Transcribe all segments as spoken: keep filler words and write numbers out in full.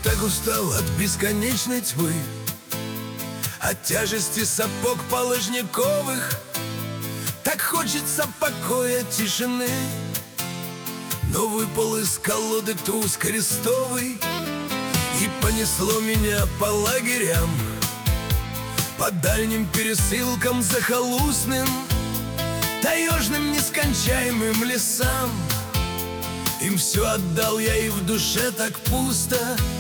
так устал от бесконечной тьмы, от тяжести сапог полыжниковых. Так хочется покоя, тишины, но выпал из колоды туз крестовый, и понесло меня по лагерям, по дальним пересылкам захолустным, таежным нескончаемым лесам. Им все отдал я, и в душе так пусто.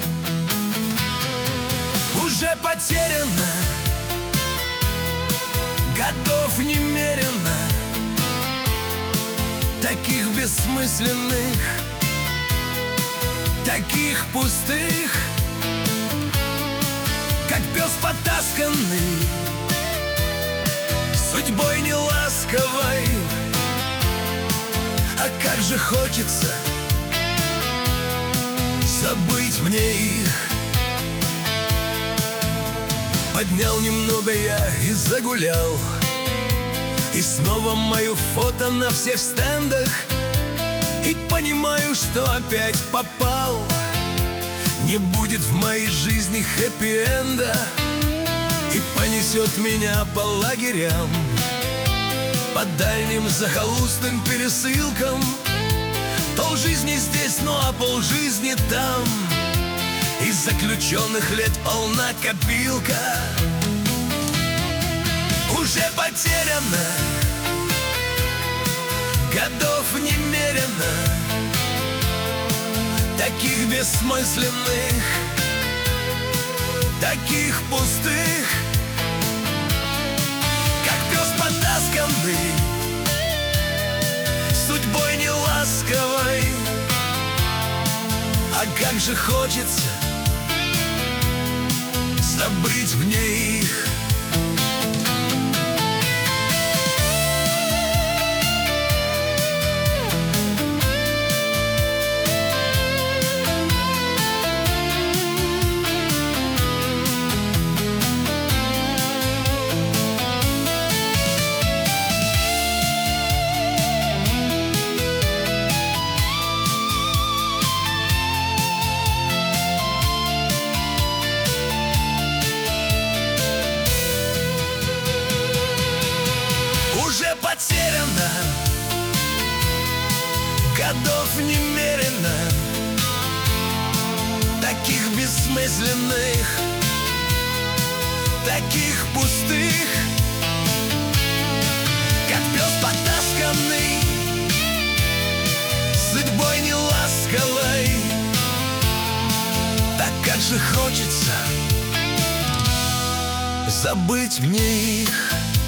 Уже потеряно годов немерено, таких бессмысленных, таких пустых, как пес потасканный судьбой неласковой. А как же хочется забыть мне их. Поднял немного я и загулял, и снова мое фото на всех стендах, и понимаю, что опять попал. Не будет в моей жизни хэппи-энда, и понесет меня по лагерям, по дальним захолустным пересылкам. Полжизни здесь, ну а полжизни там, из заключенных лет полна копилка. Уже потеряно годов немерено, таких бессмысленных, таких пустых, как пес потасканный судьбой неласковой. А как же хочется забыть мне их. Уже потеряно годов немерено, таких бессмысленных, таких пустых, как пес потасканный судьбой неласковой. Так как же хочется забыть мне их.